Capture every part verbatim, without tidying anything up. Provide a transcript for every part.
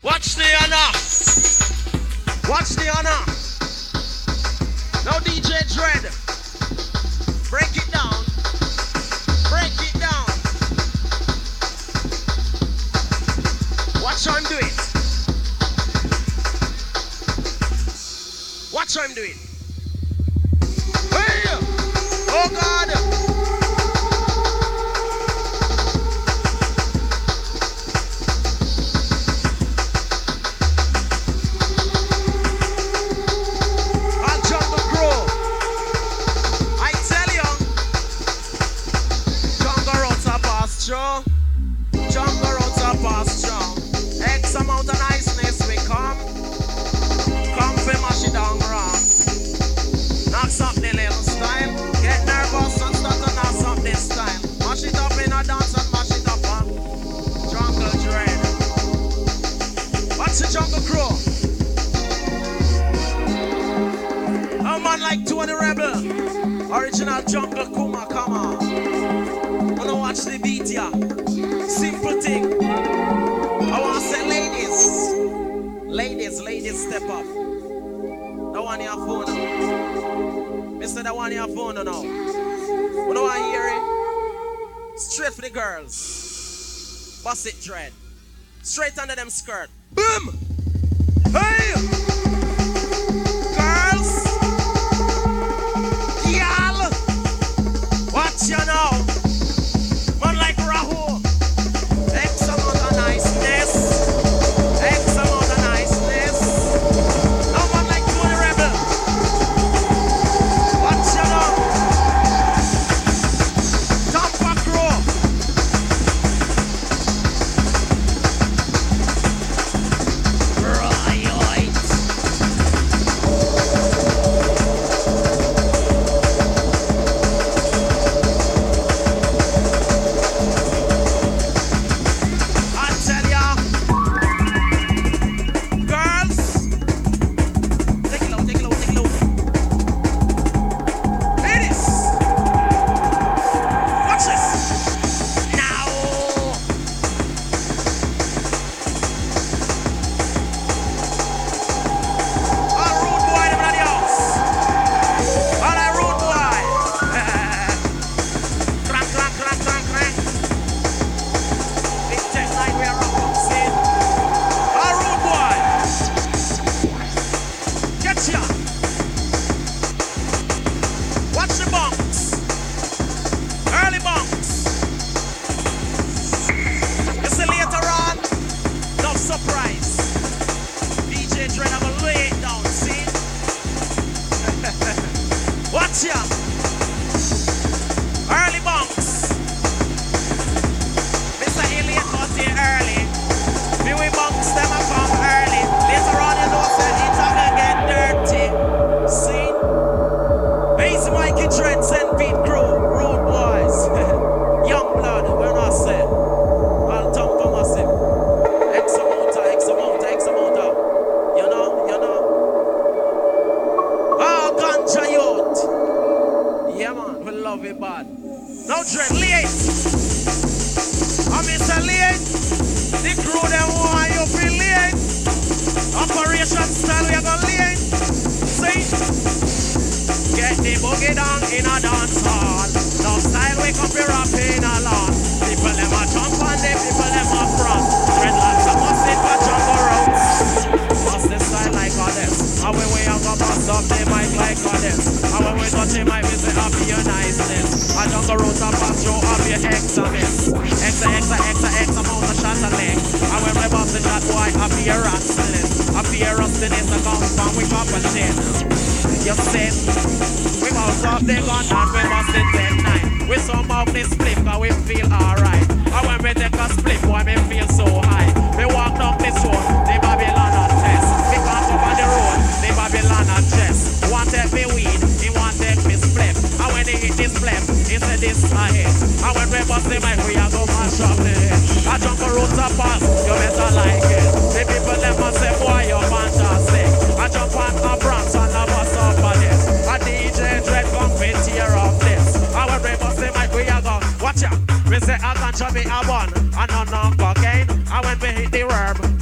Watch the honor. Watch the honor. Now D J Dread. Break it down. Break it down. Watch how him do it. Watch how him do it. Hey! Oh God! Jungle roads are past strong. X amount of niceness we come. Come for mash it down wrong. Knocks up the little style. Get nervous and start to knock up this style. Mash it up in a dance and mash it up on Jungle Dread. What's the Jungle Crow? A man like Tony Rebel. Original Jungle Kuma, come on. Wanna watch the beat, yeah. Simple thing. I want to say ladies. Ladies, ladies, step up. That one your phone now. Mister, that one your phone now. What do I hear it? Straight for the girls. Bust it, Dread. Straight under them skirt. Boom! Hey! Girls! Y'all! Watch you now. Man like Rahul. X amount of niceness. X amount of niceness. No man like Tony Rebel. Watch you now. Top back row. Right.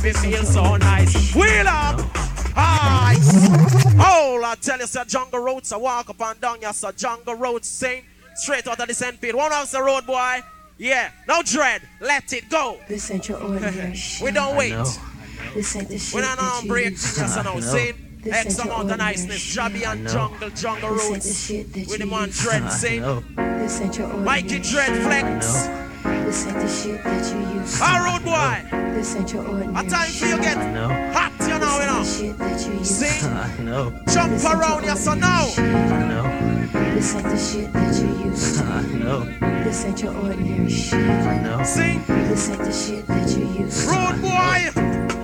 me feel so nice. Wheel up! Ice! Oh, I tell you, sir, jungle roads, I walk up and down, yes, sir, jungle roads, sing straight out of the Saint Pete. One of the road, boy. Yeah, no dread, let it go. This ain't your ordinary shit. We don't wait. This ain't the shit. We don't that you break, use. yes, I know, sing. This X ain't your amount of ordinary niceness, shit. Jabby and jungle, jungle This ain't the roads. shit that With you the man use. dread, sing. This ain't your ordinary Mikey dread flex. This ain't the shit that you use. Our road boy. This ain't your ordinary A time for you get hot, you know, you know. Shit that you use. Sing. No. Jump This ain't around, your yes or ordinary shit. no. No. This ain't the shit that you use. No. This ain't your ordinary shit. No. Sing. This ain't the shit that you use. Road boy.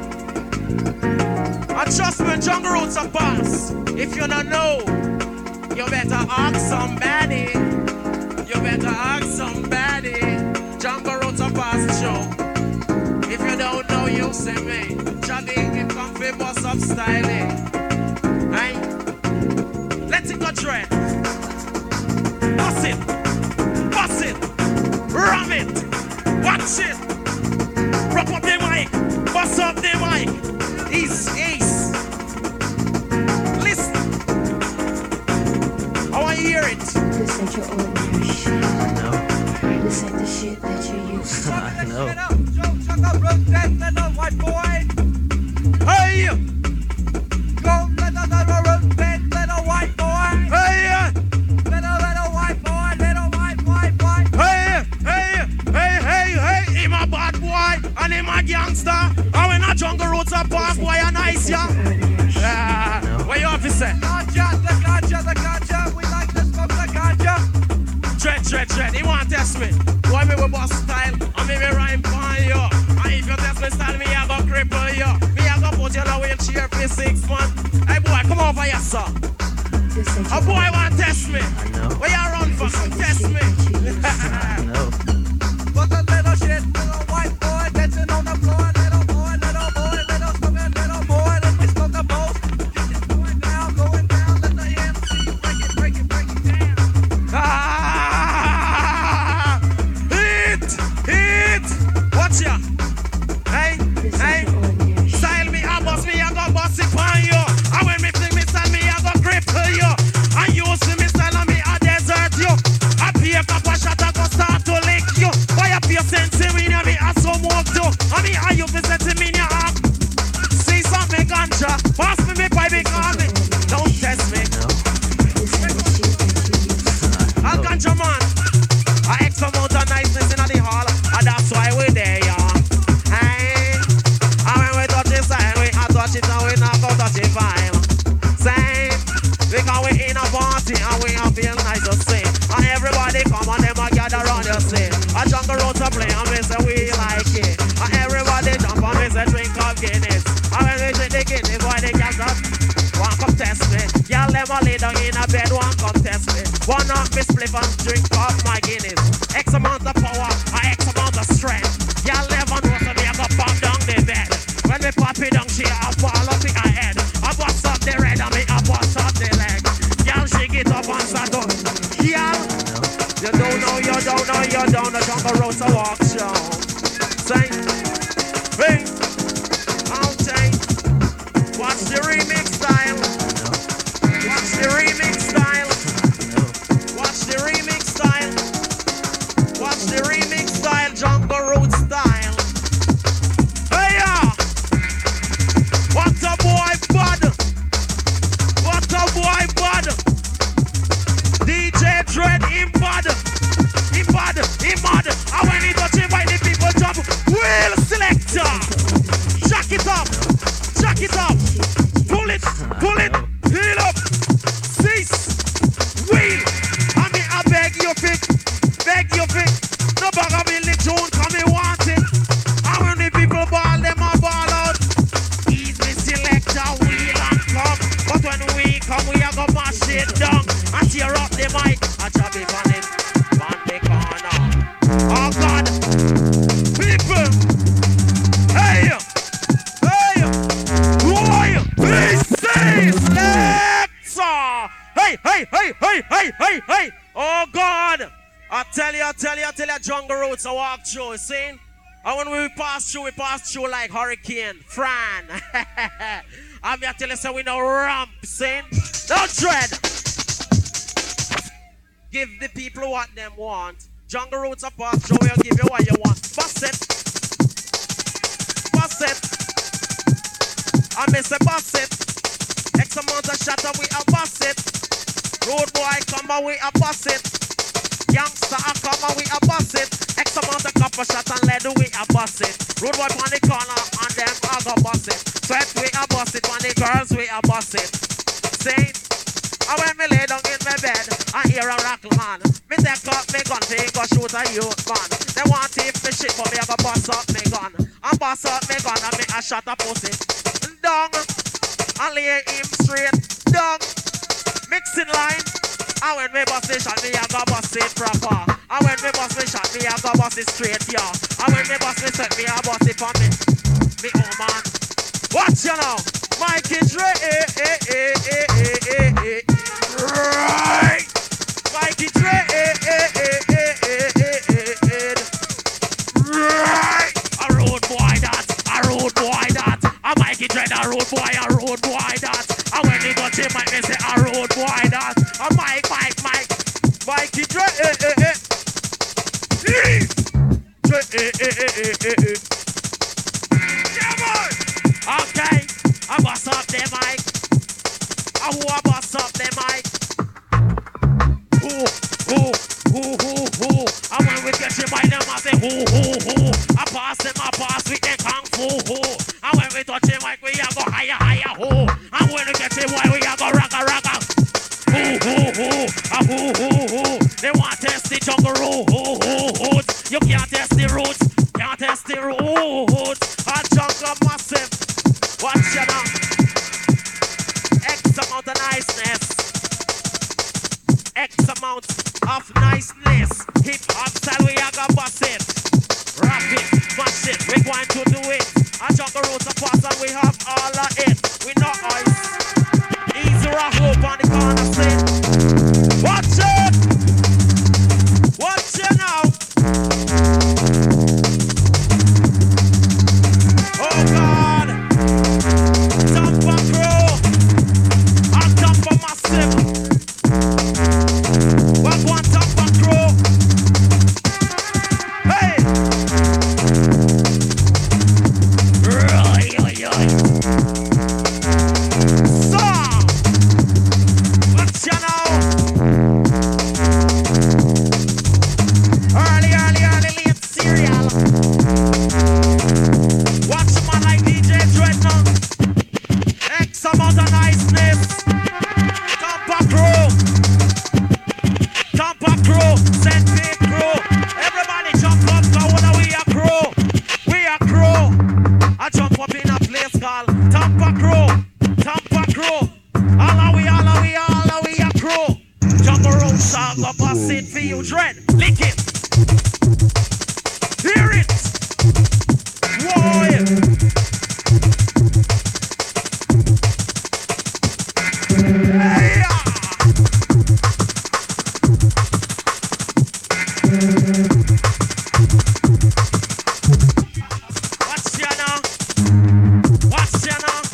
Adjustment jungle roads are pass. If you don't know, you better ask somebody. You better ask somebody. Jungle roads are pass show. If you don't know, you see me. Jabby, it come for bust up styling. Right? Let it go dread. Bust it. Bust it. Ram it. Watch it. Prop up the mic. Bust up the mic. Ace, ace. Listen. I want to hear it. This ain't your ordinary shit. No. This ain't the shit that you use. No. White boy. Hey! Go, little, little, little, little white boy. Hey! Little, little white boy, little white, white, white. Hey! Hey! Hey! Hey! Hey! Him a bad boy and him a gangster. And when a jungle roads a pass, boy a nice, yeah? Yeah. What you have to say? Ganja, the ganja, the ganja. We like to smoke the ganja. Dread, dread, dread. He want to test me. Why me with boss style? And me me rhyme for you. And if you test me style, me I go cripple you. Me I go put you in a wheelchair for six months. Hey boy, come over here, sir. A boy want to test me. Where you run for? Come test me. No. But a little shit, little white boy, dancing on the floor. Little boy, little boy, little smoking, little boy. Let me smoke the most. This is going down, going down. Let the M C break it, break it, break it down. Ah! Hit! Hit! Watch ya! Hey! Hey! Style me, I bust me, I go bust it on you. And when me fling me style me, I go cripple you. And you see me style and me, I desert you. I pay a cup of shot, I go start to lick you. Why you pay sense me, me I so move too. I mean, I you visit me, you have. See something ganja, pass me me pipe, call me. Don't test me. A ganja man, a X amount of niceness in the hall, and that's why we there, yeah. Hey, and when we touch the sign, we a touch it and we not go touch the vibe. Same, because we in a party and we a feel nice to sing. And everybody come and them a gather around you sing. A jungle road to play and we say we like it. And everybody jump and we say drink of Guinness. And when we drink the Guinness, boy they can't stop. One come test me. Y'all never lay down in a bed, one come test me. One knock me spliff and drink off my Guinness. X amount of power, and X amount of strength. Y'all never know so me I go pop down the bed. When me pop it down, she a fall up in her head. I bust up the red and me I bust up the leg. Y'all shake it up and start up. Y'all, you don't know, you don't know, you don't know. Jungle Road to walk show. Say, hey, I'll take. Watch the remix style. Watch the remix style. Watch the remix style. Watch the remix style. Jungle Road style. Hey yeah. What a boy bud. What a boy bud. D J Dread him bud. Him bud. Him bud. And when he touch him by the people jump. Wheel selector. Jack it up. Jack it up. Pull it. Pull it. Heel up. Cease. Wheel. I mean I beg you pick. Beg you pick. No bag of me the tune come me want it. And when the people ball them a ball out. Easy selector. Wheel and come. But when we come we a go mash it down. And tear up the mic. I drop it on it. On the corner. Oh God. People. Hey. Hey. Roy. This is selector. Hey, hey, hey, hey, hey, hey, hey. Oh God. I tell you, I tell you, I tell you, jungle roads I walk through, see? And when we pass through, we pass through like Hurricane Fran. I'm here to tell you, so we no ramp, saying, don't dread. Give the people what them want. Jungle Roots are pass through, we'll give you what you want. Bust it. Bust it. I miss a bust it. X amount of shot and we a bust it. Road boy come and we a bust it. Youngster a come and we a bust it. X amount of copper shot and lead we a bust it. Road boy on the corner and them a go bust it. Sweat we a bust it, when the girls we a bust it. Say, and when me lay down in my bed and hear a rackle man, me take up me gun to go shoot a youth man. They want to if me shit for me I go bust up me gun. And bust up me gun and me a shot a pussy. Down and lay him straight down. Mixing line. And when me bust the shot, me a go bust it proper. And when me bust the shot, me a go bust it straight, yeah. And when me bust the set, me a bust it for me. Me oh man. Watch you now. Mikey Dre, eh, eh, eh, eh, eh, eh, eh. Right. Mikey Dre, eh, eh, eh, eh, eh, eh, eh, eh. Right. A road boy that, a road boy that. A Mikey Dre, a road boy, a road boy that. And when he got him, Mike, me say a road boy that. A Mike, Mike, Mike. Mikey Dre, eh, eh, eh. Dre, eh, eh, eh, eh, eh, eh. Yeah, boy. Okay. I bust up the mic. I who I bust up the mic. Who, who, who, who, who. And when we get you by them, I say who, who, who. I pass them, I pass with them kung fu, who. And when we touch the mic, we a go higher, higher, who. And when we get you why we a go ragga, ragga. Who, who, who. A who, who, who. They want to test the jungle road, who, who, who. You can't test the roots, can't test the roots. A jungle massive. Watch you now. X amount of niceness. X amount of niceness. Hip hop style, we are gonna bust it. Rap it, smash it, we're going to do it. A jungle roads are fast and we have all of it. We know ice. Easy rock hope on the corner set. Watch it. Watch it now. Oh God. Tampa Crew. And Tampa Massive. What one Tampa Crew? Hey! Roy, roy, roy. So! Watch you now! Early, early, early, late cereal. Watch a man like D J Dreadnought. X amount of niceness. Tampa Crew. Tampa Crew. Saint Pete Crew. Everybody jump up, cause when we a crew. We a crew. I jump up in a place called Tampa Crew. Tampa Crew. All of we, all of we, all of we a crew. Jungle Road song up a seat for you, Dread. Lick it. Hear it. Whoa. Hey, yeah. Watch ya now. Watch ya now.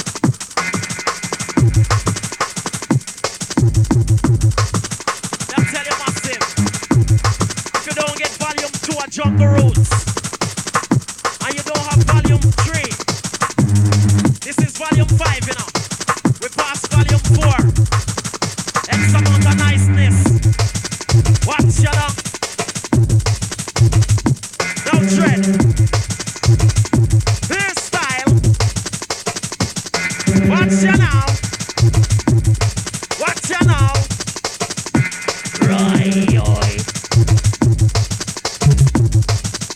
Let me tell you massive. If you don't get volume two at Jungle Roots, and you don't have volume three, this is volume five, you know. We pass volume four. X amount of niceness. Watch you now. Don't tread. This style. Watch you now. Watch you now. Right, oi.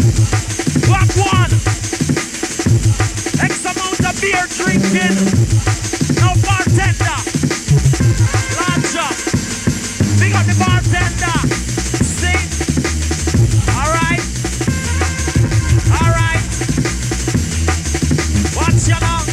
Walk one. X amount of beer drinking. No bartender. Large up. Big up the bartender. Sing. Alright. Alright. Watch you now.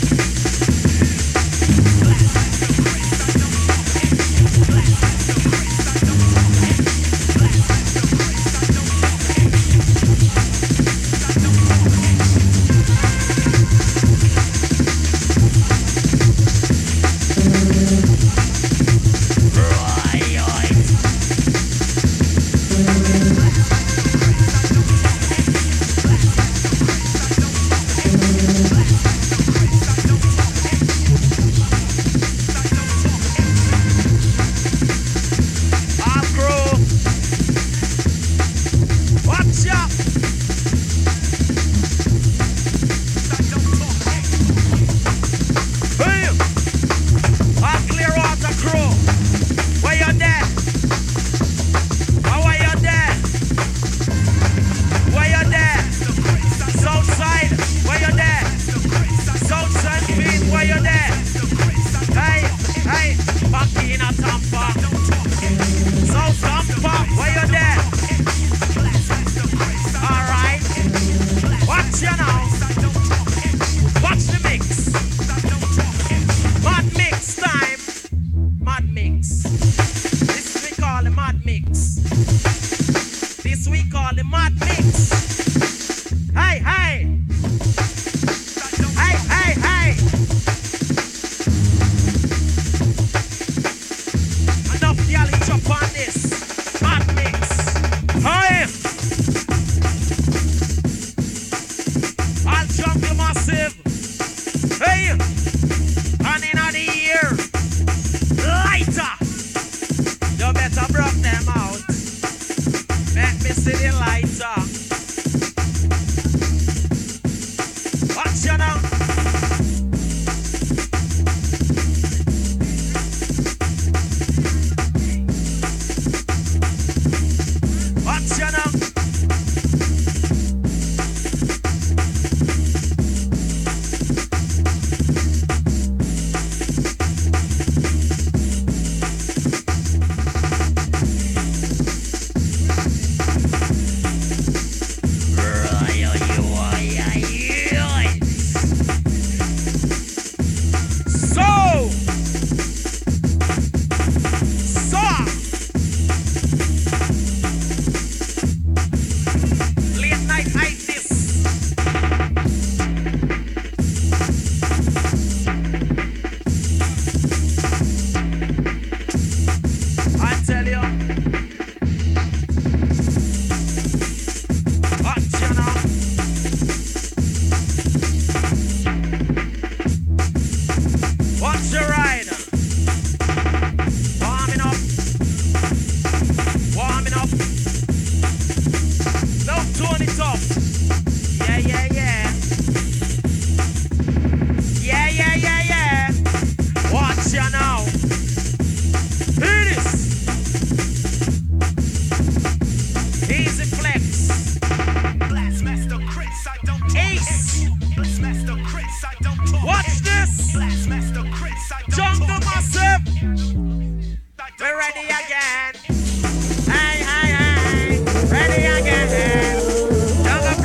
Jungle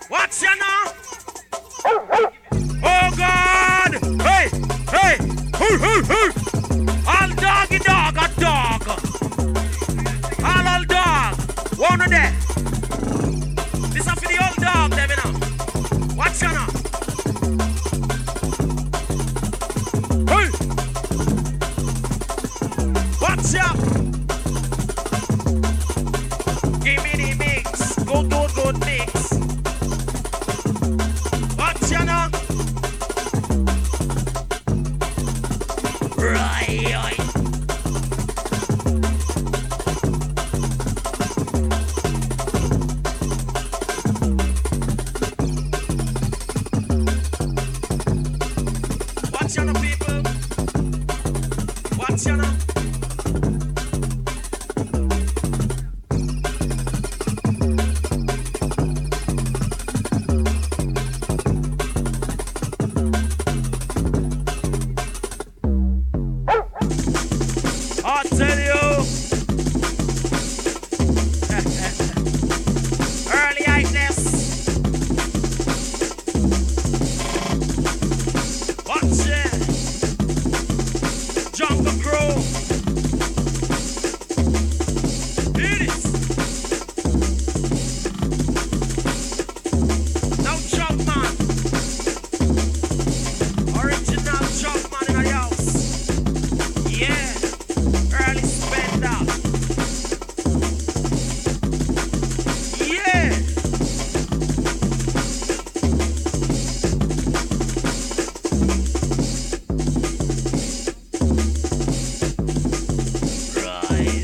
What's your now? Oh God! Hey! Hey! Hoo, hoo, hoo. All doggy dog, a dog. All all dog. One of them. This is for the old dog, them, you know. What's your now? Hey! What's up? Give me the mix. Good, good, good mix. What's your now? Right. What's your now, people? What's your now? I tell you, early lightness. Watch it, Jungle Crow. It is. Now jump man, original jump man in the house. Yeah. Early spender. Yeah. Right.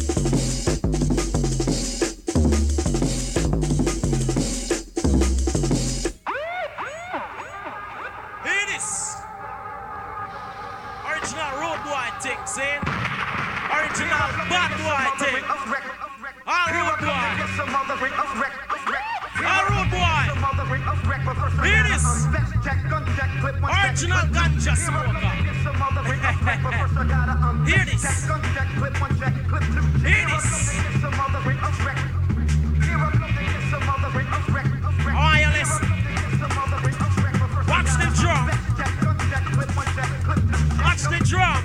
Here it is. Original road boy thing, see? Original bad boy thing. All road boy. All road boy. Here it is. Original ganja smoker. Here it is. Here it is. I want you to listen. Watch the drum. Watch the drum.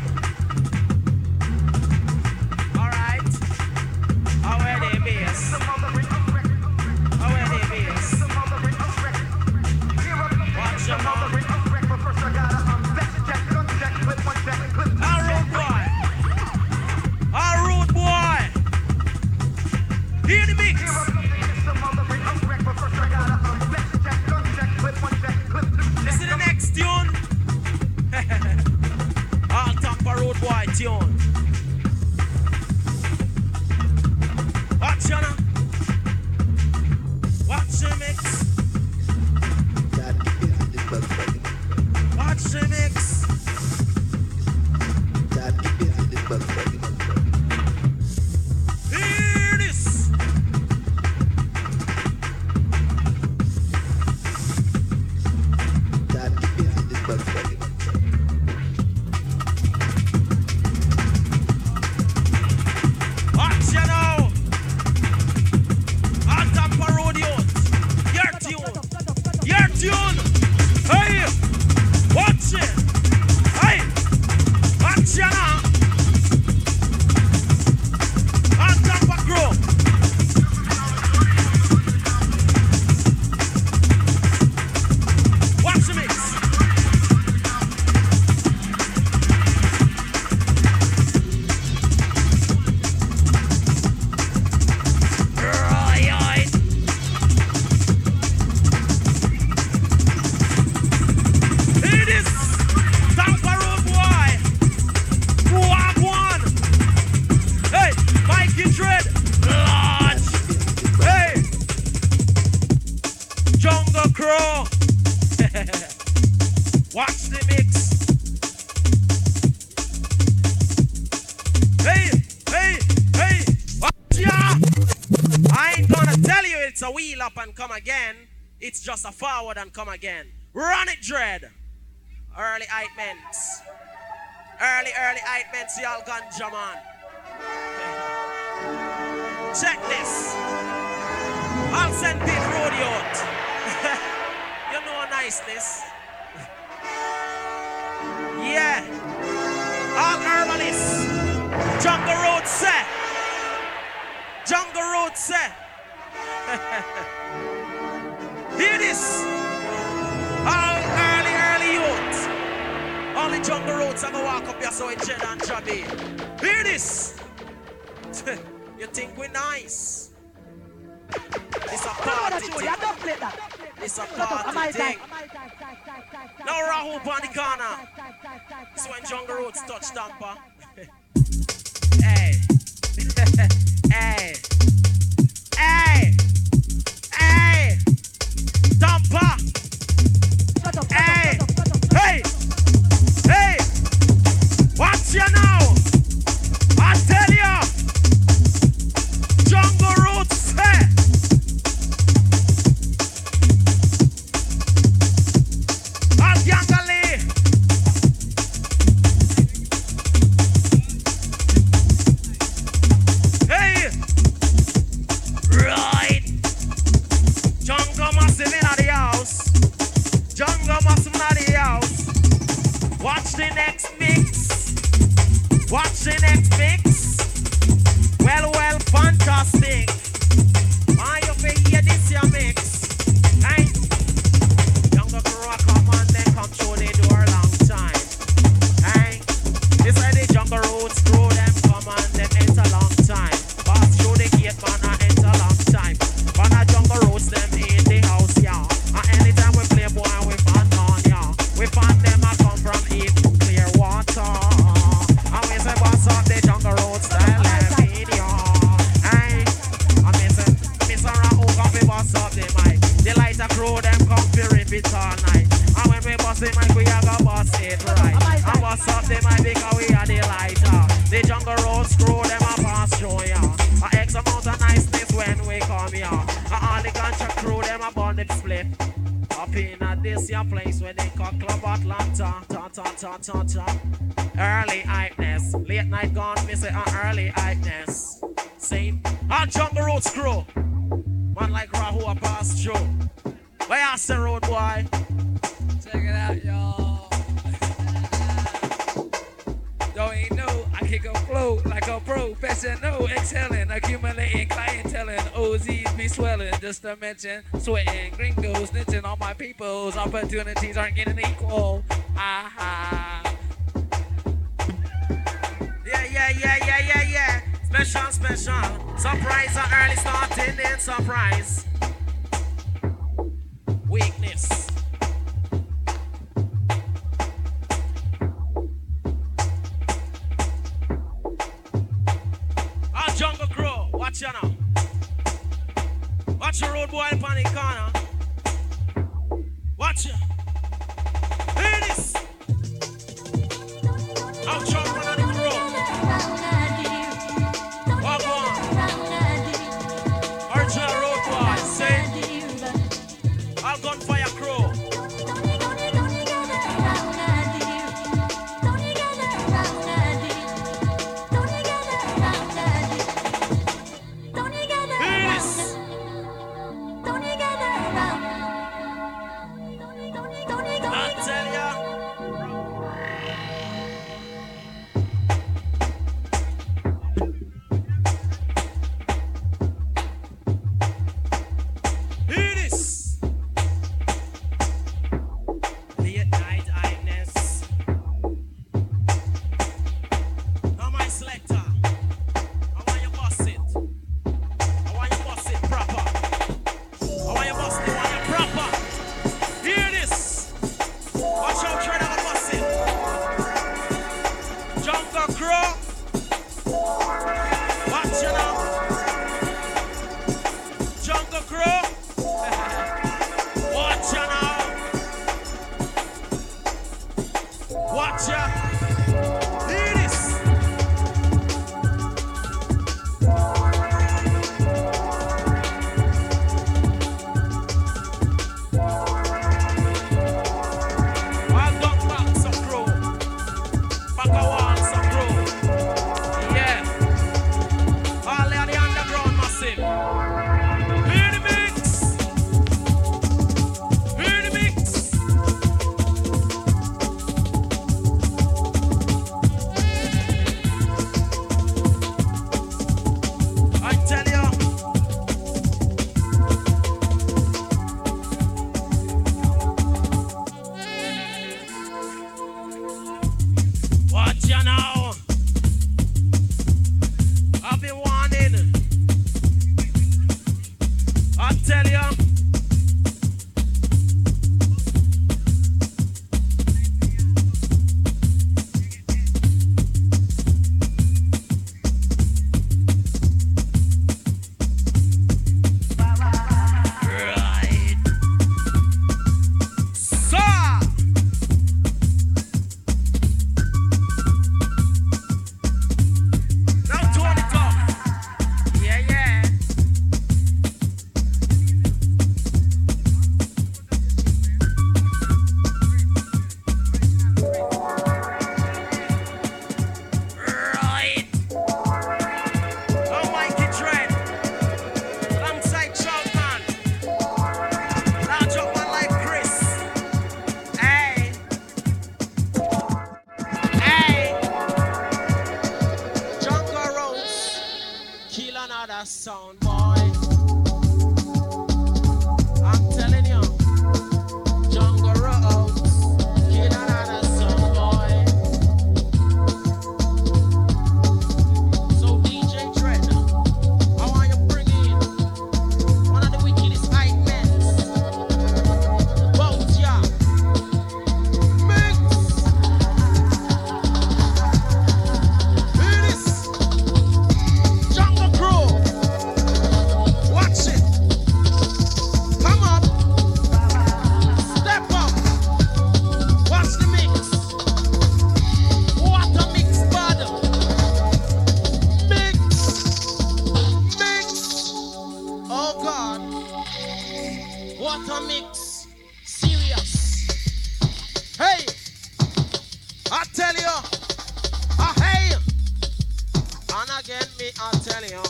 Tune. Watch you now. Watch the mix. Watch the mix. Here it is. Watch you now. On top of rodeo. Your tune. Your tune. Hey. Watch it. Hey. Watch you now. On top of grow. Watch the mix. Crow. Watch the mix. Hey, hey, hey. Watch ya. I ain't gonna tell you it's a wheel up and come again. It's just a forward and come again. Run it, Dread. Early ointments. Early, early ointments, y'all ganja man. Check this. I'll send it rodeo out. niceness. Yeah. All herbalists. Jungle Road set. Jungle Road set. Hear this. All early, early youth. All the Jungle Roads are gonna walk up here so it's Jed and Chubby. Hear this. You think we're nice? It's a party thing. It's a party thing. Now Rahul on the corner. It's when Jungle Roads touch Tampa. Hey. Hey. Hey. Hey. Tampa. Hey. Hey. Hey. Watch you now. I tell you. Jungle Roads set. Yangali. Hey. Right. Jungle Massive in the house. Jungle Massive in the house. Watch the next mix. Watch the next mix. Well, well, fantastic. Why you feel hear this your mix? Hey. Jungle Crew come on, then come through the door long time. Hey. This is the Jungle Roads crew, them come on, them enter long time. Pass through the gate, man, I enter long time. But the Jungle Roads, them in the house, yeah. And anytime we play, boy, we fan on, yeah. We fan them, I come from East Clear Water. And we say, what's up, the Jungle Roads style and video. Hey. And we say, Mister Rahul, come we boss up the mic. The lighter crew, them come to rip it all night. And when we bust the mic, we are gonna bust it right. And bust up the mic because we are the lighter. The Jungle Roads crew, them a pass through, yeah. A X amount of niceness when we come here. And all the contract crew, them a burn the split. Up in a this your place where they call Club Atlanta. Ta ta ta ta ta. Early hypeness. Late night gone, me say uh, early hypeness. Same. Our Jungle Roads crew. Man like Rahul a pass through. Where you say road boy? Check it out, y'all. Don't ain't know I kick a flow like a professional, excelling, accumulating clientele, O Zs be swelling. Just to mention, sweating, gringos, snitching on my peoples. Opportunities aren't getting equal. Ah Yeah, yeah, yeah, yeah, yeah, yeah. Special, special. Surprise, an early starting in surprise. Weakness. Our Jungle Crew, watch you now. Watch your road boy up on the corner. Watch you. Hear this. Our Jungle on the crew. Walk on. Original road boy, say. Our Gunfire Crew. Peace. I tell ya. I tell you. Sound boy, I'm telling you, Jungle Rose, kill another sound boy. So D J Dread, I want you to bring in one of the wickedest hype men. Both ya, mix. Hear this, Jungle Crew. Watch it. Come up. Step up. Watch the mix. What a mix, bud. Mix. Mix. Oh God. What a mix. Serious. Hey. I tell you. Ah, hey. And again, me, I tell you.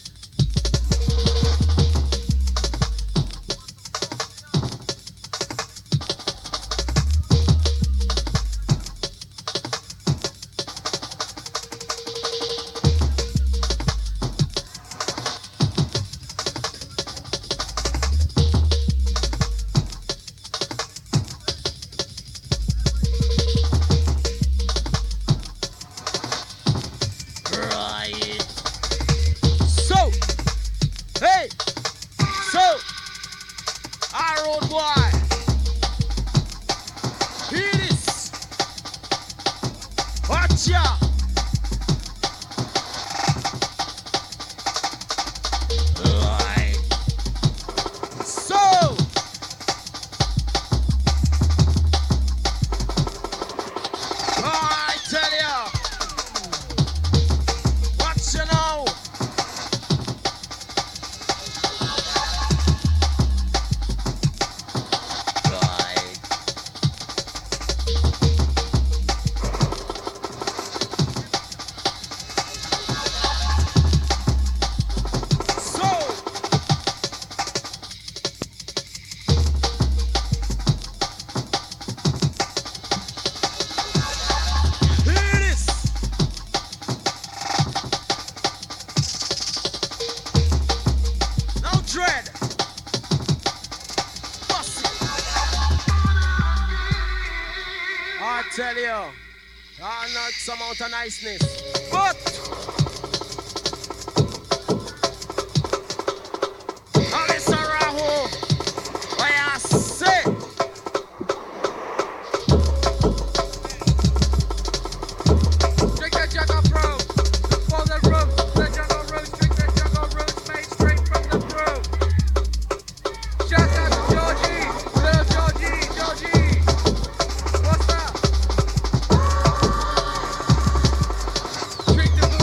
Tell you, ah, not some amount of niceness, but Alisa Rahu, what I say? Drink that Jungle Brew. For the room, the Jungle Roots. Drink that Jungle Roots made straight from the brew. Shout out to Georgie, little Georgie, Georgie. What's up? Drink the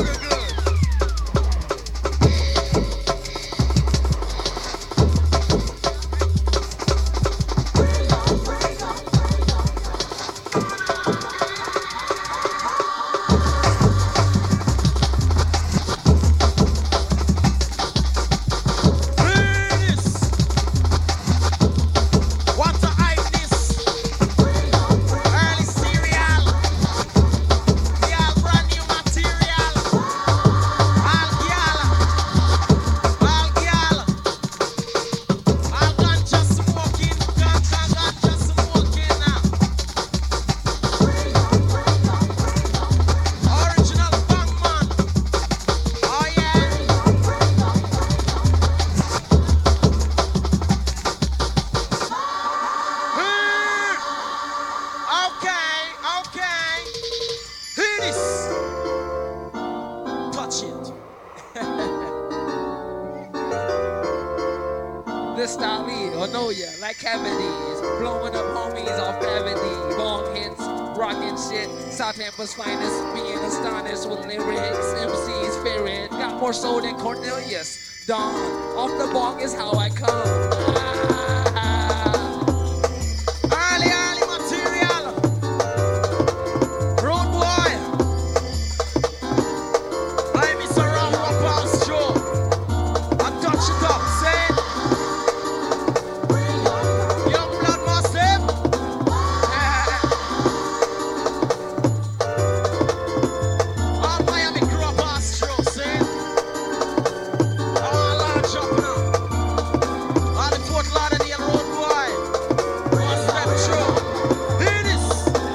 Kristali, or know ya, like cavities. Blowing up homies off gravity. Bong hits, rockin' shit. South Tampa's finest, being astonished with lyrics. M C's spirit, got more soul than Cornelius. Dawn, off the bong is how I come. Early, early material. Road boy. I miss a round of applause, Joe. I touch it up, say. Young blood massive. All Miami crew up past Joe, say. All large up now. All the Fort Lauderdale road boy. One step through. Hear this.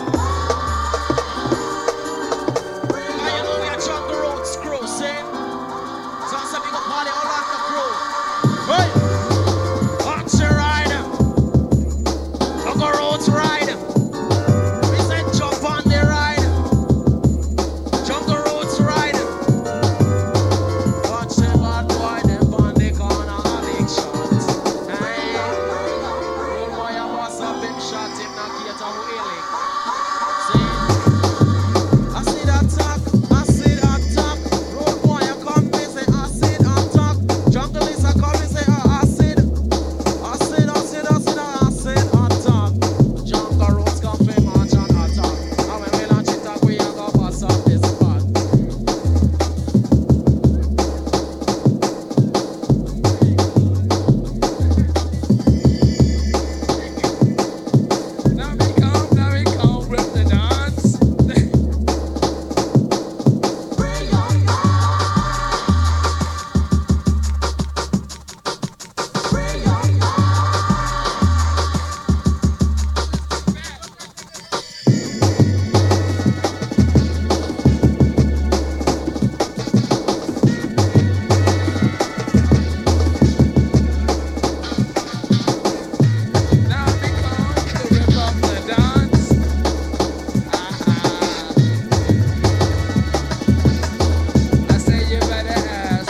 I know we are Jungle Roads crew, say. So I'm saying, we go party all on the crew. Hey! Oxy rider. Jungle Roads rider. We said jump on the rider. Jungle Roads rider. Watch the bad boy, them on the corner, big shots. Hey! Road boy, a boss up him shot him, not get a wheeling. See? I see that talk, I see that talk. Road boy, I come and say, I see that talk. Jungle is a come and say, I see it. I see it, I see it, I see it, I see it, I talk. Jungle Roads come for march and attack. And when we launch it, we are gonna pass up this spot. Now we come, now we come, rip the dance. Now we come to rip up the dance. Ah-ha. I say you better ask.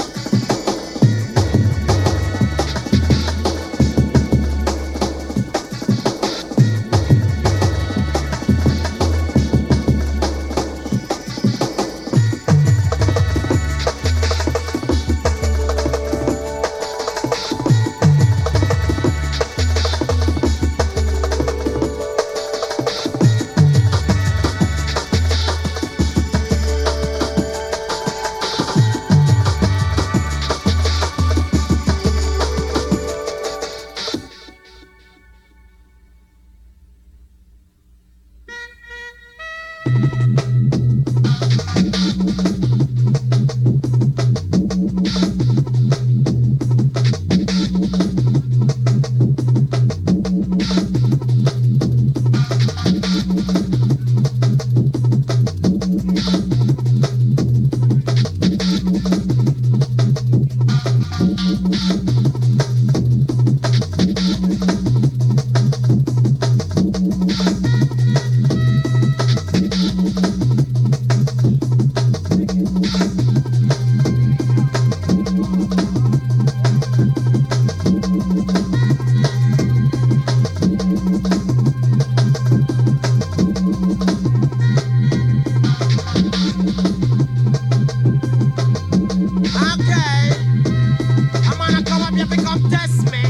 Okay. I'm gonna come up here to come test me.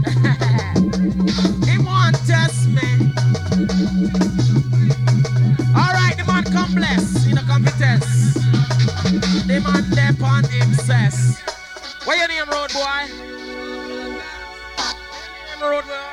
He want test me. Alright, the man come bless in the competence. The man dep on incest. What your name, road boy? Name, road boy?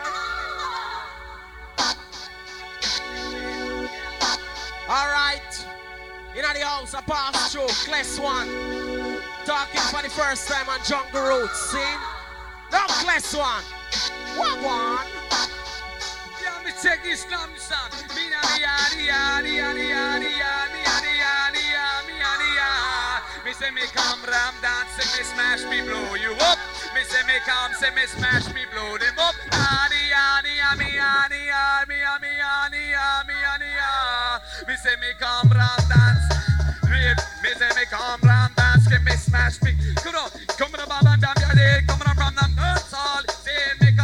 Alright. In the house, I pass through, class one. Talking for the first time on Jungle Road, see? No class one. What one? Yeah, me take this slam son. Me na me yadi yadi yadi yadi yadi yadi yadi yadi yadi yadi. Me say me come ram dance, say me smash me blow you up. Me say me come, say me smash me blow them up. Yadi yadi yadi yadi yadi yadi yadi yadi yadi yadi. Me say me come ram dance. Me say me come ram dance, get me smash me. Come on, come on, bam bam bam, yeah, come on, ram dance, all. Say me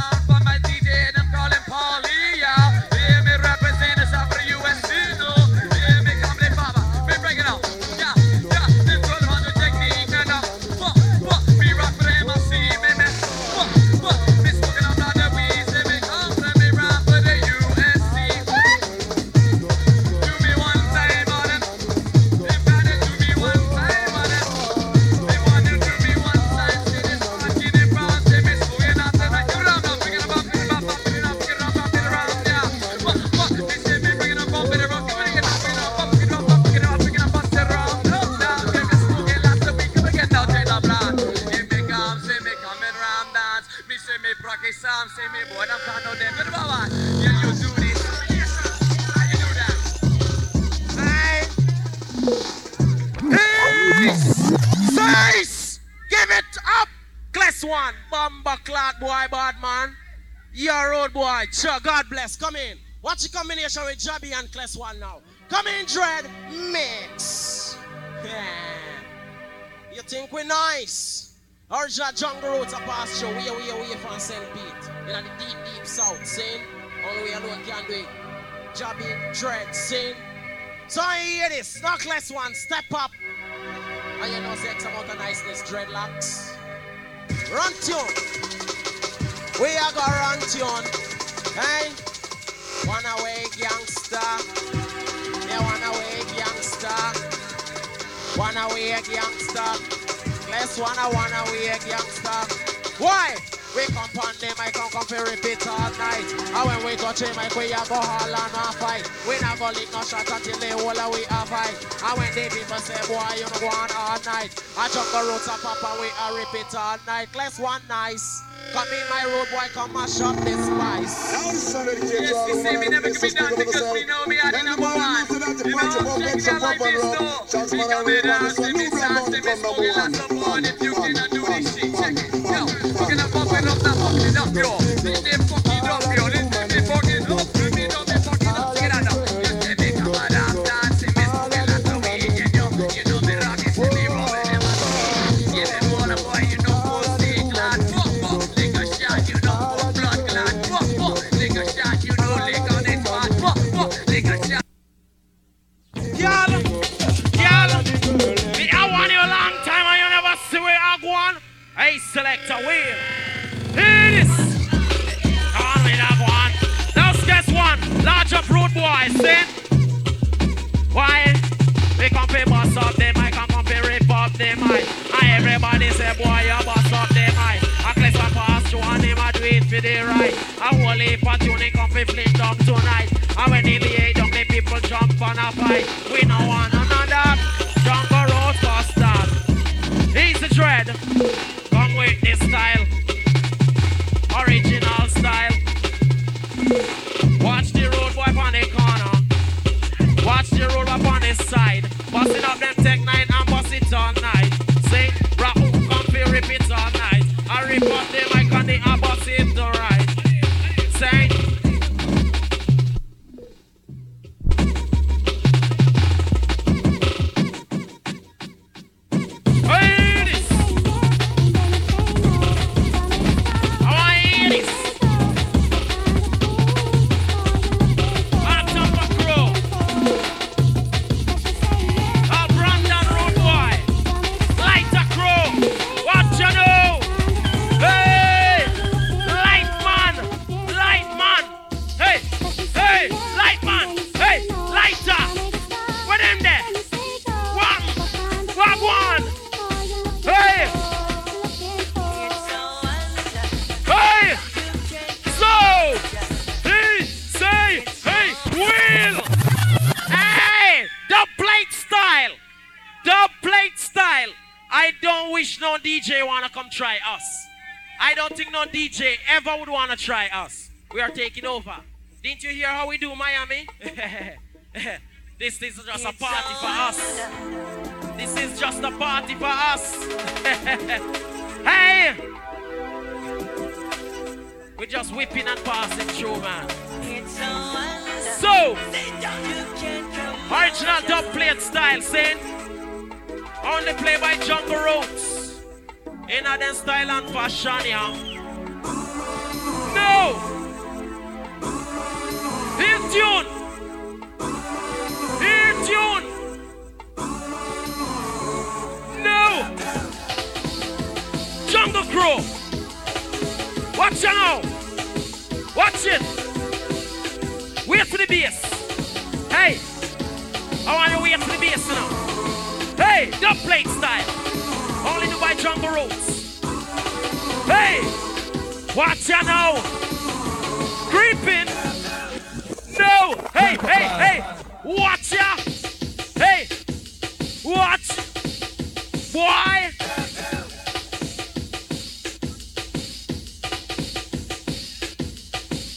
Okay, Sam, say me, boy. I'm can't know them. But Baba, you, you do this. How you do that? Hey! Size! Give it up! Class one. Bomba clot boy, bad man. You're road boy. Sure, God bless. Come in. Watch the combination with Jabby and Class one now. Come in, Dread. Mix. Yeah. You think we're nice? Original jungle roads are past through. We are, we are, we are from Saint Pete. In the deep, deep south, sin. Only we alone can do it. Jabby, Dread, sin. So I hear this. Not Class one. Step up. And you know, say X amount of niceness, dreadlocks. Run tune. We are gonna run tune. Hey? One away, gangster. Yeah, one away, gangster. One away, gangster. Let's one a one away, gangster. Why? We come on them, I come come for repeat all night. And when we touch him, I we a go all on a fight. We not go lick no shot until they all a we a fight. And when they people say, boy, you know go on all night. I jump the roots up up and we a repeat all night. Let's one nice. Come in my road, boy, come mash up this spice. Yes, you see me never give me down because we know me are the number one. You know, check me out like this though. We come in and see me sound, see me smoking lots of fun. If you cannot do this shit, check it. Yo, we're gonna pump it up, not pump it up, yo. This they fucking up, yo. This they fucking up. This they don't be fucking up. Check it out now. You see me come on down, dance, see me smoking lots of weed, you know. You know me rock it, see me rubbing in my feet. Give them all a boy, you know, full stick, lad. Fuck, fuck, lick a shot, you know, fuck, blood, lad. Fuck, fuck, lick a shot, you know, lick on it, fuck, fuck, fuck, lick a shot. Y'all, y'all, me I want you a long time and you never see where I go on. Hey, select a wheel. Here it is. Only that one. Now guess one. Large up road boys, see? Why? We come pay boss up them, I come come pay rip up them, I. And everybody say, boy, you boss up them, I. I click one pass to one, him a do it for the right. A whole heap of tuning come pay fling down tonight. And when he lay down, the people jump on a fight. We no one another. Jungle road bustard. He's the dread. Come with this style. Original style. Watch the road boy on the corner. Watch the road up on this side. Busting up them tech nine and bust it all night. Say, rap come fi rip it all night. I rip up the mic and the and bust it all right. Say, hey, this. I want to hear this. On top of crew. A Brandon road boy. Lighter crew. What you know? Hey! Light man! Light man! Hey! Hey! Light man! Hey! Lighter! Where them there? One! One! One! Hey! Hey! So! He say, hey, Will! Hey! The plate style! The plate style! I don't wish no D J wanna come try us. I don't think no D J ever would wanna try us. We are taking over. Didn't you hear how we do Miami? This is just a party for us. This is just a party for us. Hey! We're just whipping and passing through, man. So, original dub plate style, saying only play by Jungle Roots. In a them style and fashion, yeah. No! Hear tune! Hear tune! No! Jungle Crew! Watch it now! Watch it! Wait for the bass! Hey! I want you to wait for the bass now. Hey, dub plate style. Only do by Jungle Roots. Hey, watch ya now. Creeping. No. Hey, hey, hey. Watch ya. Hey, watch. Boy.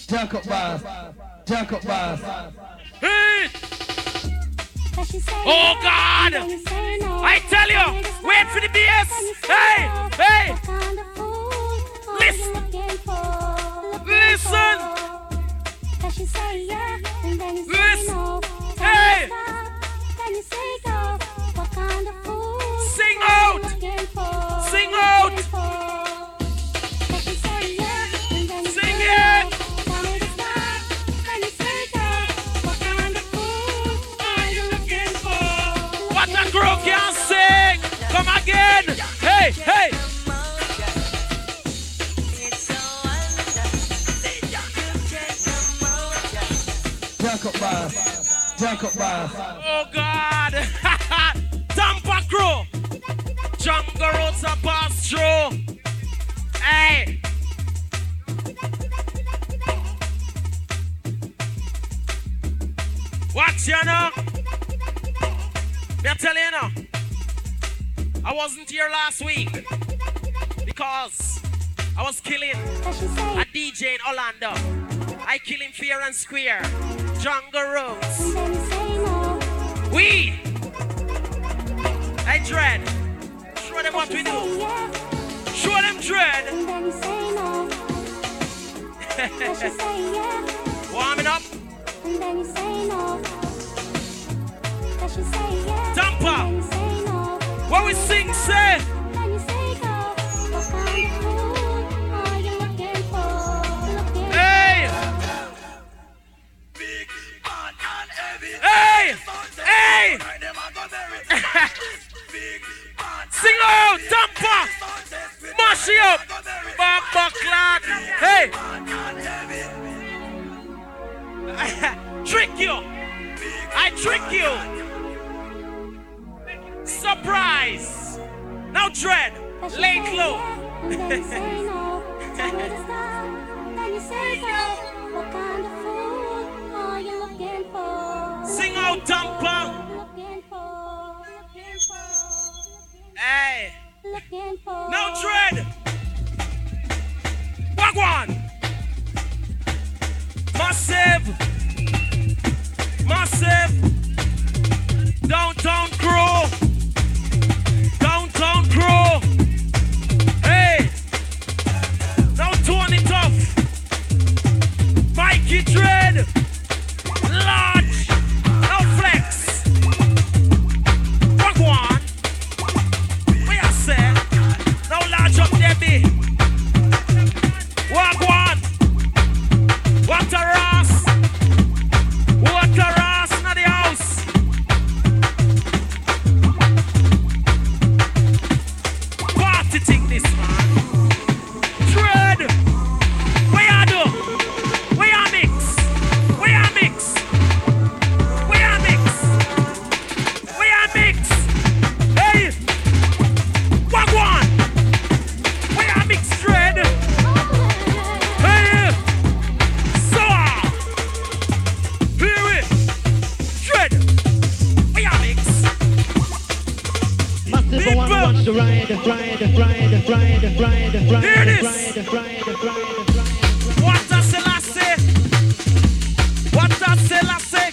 Jacob Bass. Jacob Bass. Hey! Oh God! I tell you, wait for the B S. Hey, hey! Listen, listen, listen. Hey! Sing out, sing out, sing it. What a girl can sing! Come again! Hey, hey! Jacob Bass. Jacob Bass. Oh God! Tampa crew! Jungle roads are passed through! Hey! Watch you now! Me tell you now, I wasn't here last week because I was killing a D J in Orlando. I kill him fair and square. Jungle Roots. We, I dread. Show them what we do. Show them dread. Warming up. Tampa, what we sing, say. Hey, hey, hey. Sing out, Tampa. Mash it up, Bamba Clan. Hey, trick you. I trick you. Surprise! Now dread, lay low. Sing out, Tampa. Hey. Now dread. Wagwan. Massive. Massive. Downtown crew. Downtown crew. Hey. Now Tony Tough. Mikey Dread. Large. Now Flex. Wagwan. What you say? Now large up Debbie. Wagwan. What a Ross. What a Ross in the house. Party thing this man. Dread. Where you do? Where you mix? Where you mix? Where you mix? Where you mix? Hey. Wagwan. Where you mix, Dread? Hey. So. Hear it. Dread. Where you mix? Massive People. one wants to ride, ride, ride, ride, ride, ride, Hear this. ride, ride, ride, ride. What a Selassie! What a Selassie!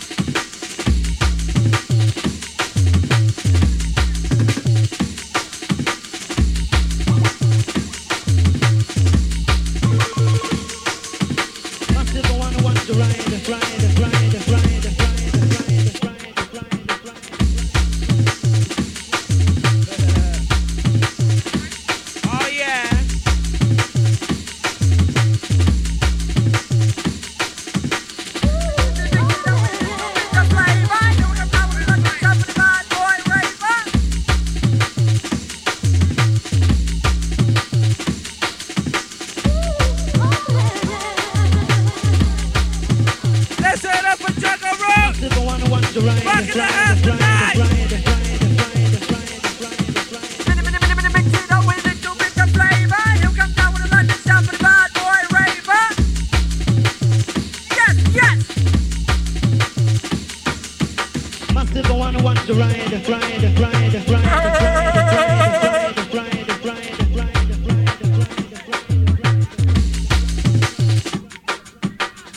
Massive one wants to ride, ride, ride, ride, ride, ride, ride, ride, Oh yeah! Let's head up for Jungle Road! Massive one wants to ride, Back in the ride, house ride, tonight. ride, ride, ride, Massive one wants to ride, ride, ride, ride, ride, ride, ride, ride, ride, ride, ride.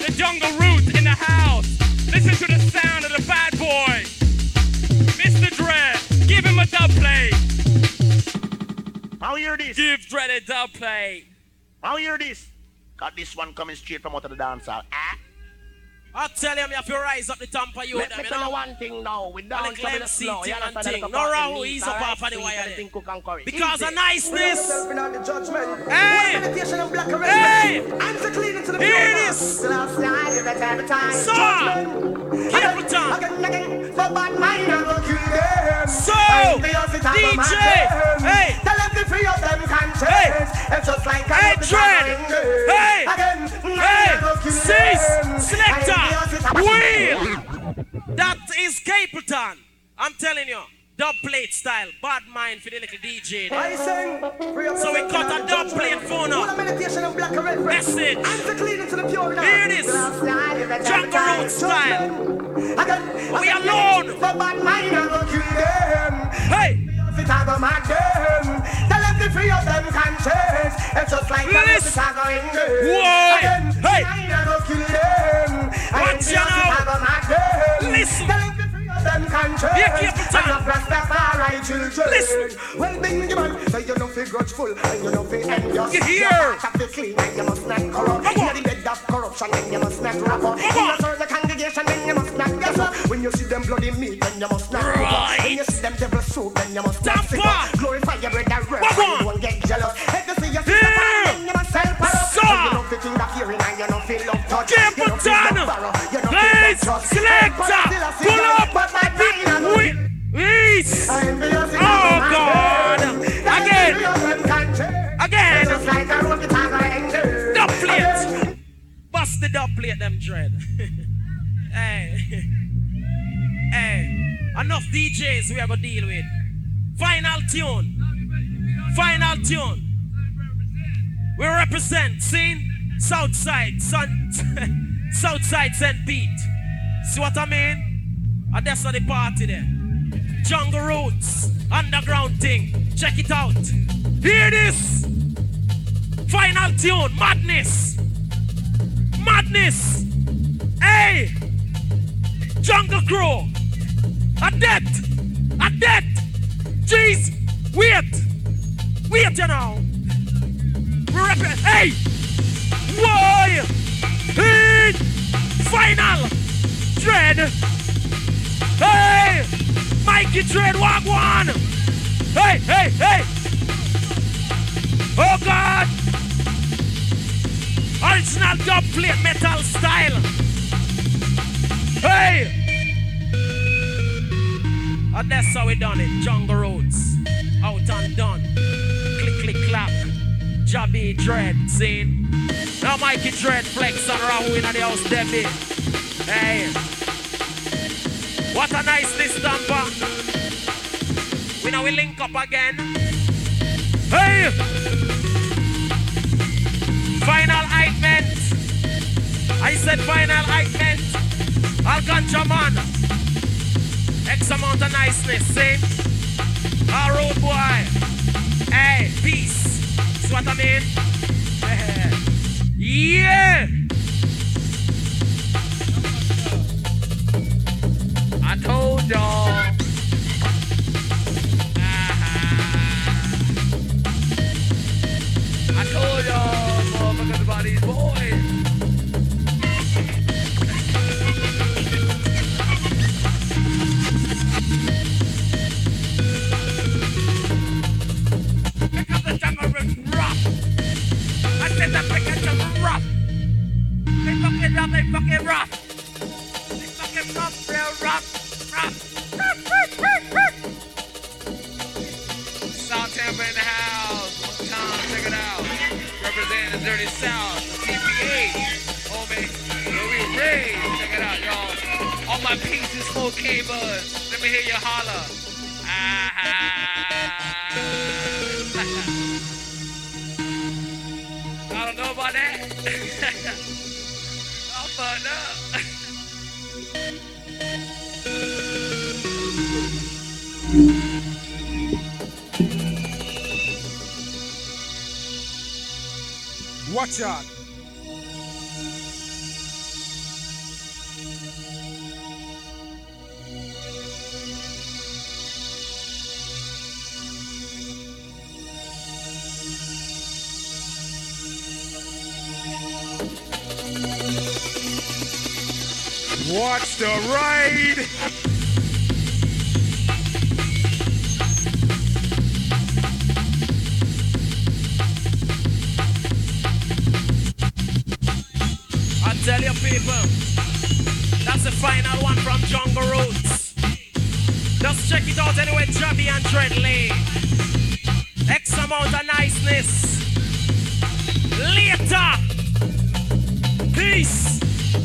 The jungle roots in the house. Listen to the sound of the bad boy. Mister Dread, give him a dub play. How hear this? Give Dread a dub play. How hear this? Got this one coming straight from out of the dance hall. Ah? I'll tell him you have to rise up the Tampa you Let me tell you one thing now. We don't Like come in the Glen flow. City You and understand thing. the No fucking Rahu, meat, he's up alright? off of the So you wire gotta there. think cook and curry. Because Easy. of niceness. Hey! Hey! Answer clean into the Here it pure is. So, Capleton. So, D J. Hey. Tell them to free up them conscience. Hey. It's just like Hey, Dread. Hey. Again. Hey. Cease. Selector. Wheel. That is Capleton. I'm telling you. Dub plate style. Bad mind for the little D J there. I sing. Free up So we them cut a conscience. dub plate phone Full of up. meditation and black and red red. Message. Answer clean into the pure now. Here it is. Jungle Road style. We alone. For bad mind, I will kill them. Hey. If I go mad them, tell them to free up them conscience. It's just like that Listen. if I go in there. Whoa. Again, Hey. mind, I will kill them. Watch you now. If I go mad them, Listen. tell them to free up them conscience. Here, Capleton. And not Rastafari children. Listen. Well, Bingy man, so you know feel grudgeful and you know feel envious. You hear? Your heart have to clean and you must not corrupt. Come on. You're the bed of corruption and you must not wrap up. Come on. You serve the congregation and you must not guess up. When you see them bloody meat, then you must not cook up. Right. When you see them devil soup, then you must not Stop sick what? up. Glorify your bread and Come rest, on. you won't get jealous. If you see your sister, Here. then you must help her up. So. You don't feel think that hearing and you don't feel love touch. You don't feel Capleton. love borrow. You don't Please. feel love trust. Selector. But still I see Pull you, up. but my mind, I know Wheel. East. I envy you, see Oh, my God. hand. Again. Free up them conscience. Again. Just like a road, it's a grind. Dub plate. Bust the dub plate, them Dread. Hey. Hey. Enough D Js we are going to deal with. Final tune. Final tune. We represent, see? Southside, Sun, Southside Saint Pete. See what I mean? And that's not the party there. Jungle Roots, underground thing. Check it out. Hear this. Final tune, madness. Madness. Hey. Jungle Crow. A death. A death. Jeez. Wait. Wait, you know. We rep- hey. Why? Hey. Final. Dread. Hey. Mikey Dread, walk one. Hey, hey, hey. Oh, God. Original dub plate metal style. Hey. And that's how we done it. Jungle Roads. Out and done. Click, click, clap. Jabby Dread. See? Now Mikey Dread flex and Rahu in the house, Debbie. Hey. What a nice list, Tampa. We now we link up again. Hey! Final ointment. I said final ointment. Alcantara man. X amount of niceness, see? Our road boy. Hey, peace. See what I mean? Yeah! I told y'all. I told y'all, motherfuckers, about these boys. Pick up the jungle roots rough. I said that pick up jungle rough. They fucking rough, they fucking rough. They fucking rough, real rough, rough. Rough, rough, rough, rough. South Tampa in the house. One time, check it out. Representing the Dirty South, T P A. Homie, where we raised. Check it out, y'all. All my pieces, smoke K-Buzz. Let me hear you holler. Ah. I don't know about that. I'm fucked up. Watch out. Watch the ride. I tell you people, that's the final one from Jungle Roots. Just check it out anyway, Jabby and Treadley. X amount of niceness. Later. Peace.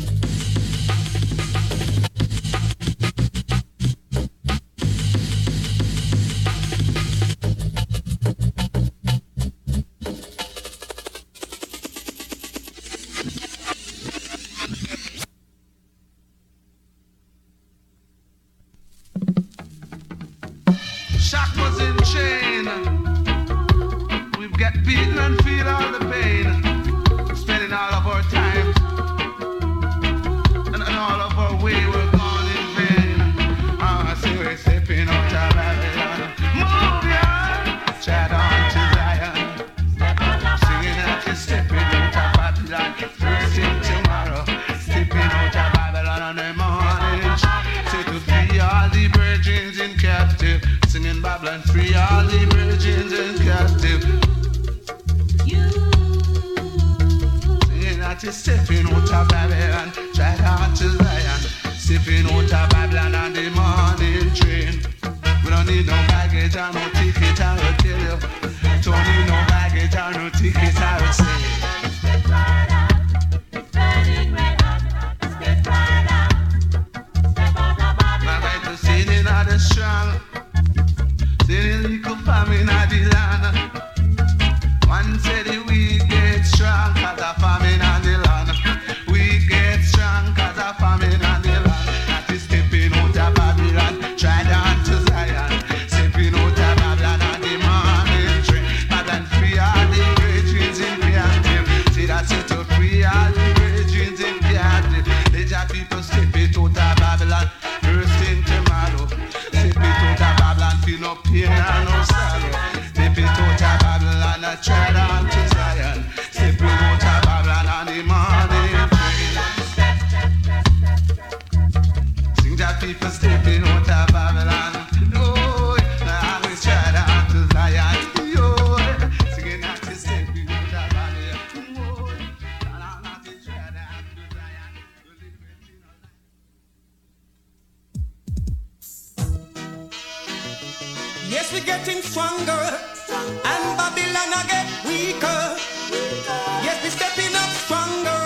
Shock was in chain. We've got beaten and feel all the pain. Spending all of our time and, and all of our way we're gone in vain. Ah, I see we're stepping out of Babylon. Move ya, chat on to Zion. Singing that you're stepping out of Babylon. First thing tomorrow, stepping out of Babylon on the morning. Say to free all the virgins in captive. Singing Babylon, free all the virgins in captive. Singing that you're stepping out of Babylon, try down to Zion. Stepping out of Babylon on the morning train. We don't need no baggage or no ticket, I will tell you. Don't need no baggage or no ticket, I will say. My right to singing are the strong. Say the little famine of the land. One say the weak get strong cause a famine on the land. We get strong cause a famine on the land. That is stepping out of Babylon, try down to Zion. Stepping out of Babylon on the morning train. Babylon free all the virgins in captive. See that's it to free all the virgins in captive. Let your people step it out of Babylon. First thing tomorrow. Step it out of Babylon, feel no pain and no sorrow. Step it out of Babylon, I try down to Zion. Step it out of Babylon on the morning train. Sing that people stepping out of Babylon. Oh, I will try down to Zion. Yo, singing that you stepping out of Babylon. Oh, I will try down to Zion. Yes, we're getting stronger, and Babylon I get weaker. Yes, we're stepping up stronger,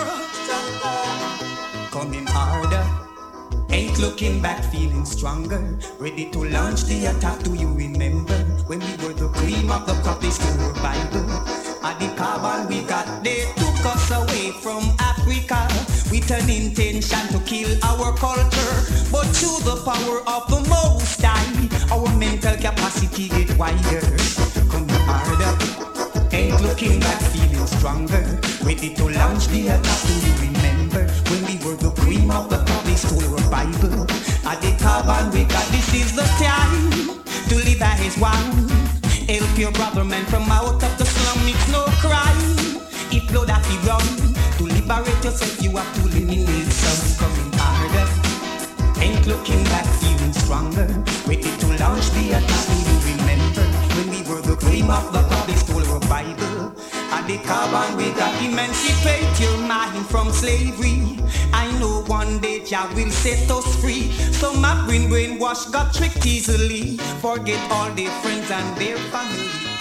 coming harder. Ain't looking back, feeling stronger. Ready to launch the attack. Do you remember when we were the cream of the crop? They still Bible. At the carbon we got, they took us away from Africa with an intention to kill our culture. But through the power of the Most High, our mental capacity get wider. Come harder, ain't looking back, feeling stronger. Ready to launch the attack. Do you remember when we were the cream of the crop? They stole our Bible. At the carbon we got, this is the time to live as one. Help your brother man from out of the slum, it's no crime. If blood that you run, to liberate yourself you have to eliminate some. Coming harder, ain't looking back, feeling stronger. Ready to launch the attack. Do you remember when we were the cream of the crop? They stole our Bible. At the carbon we got, emancipate your mind from slavery. I know one day Jah will set us free. Some have been brainwashed, got tricked easily. Forget all their friends and their family.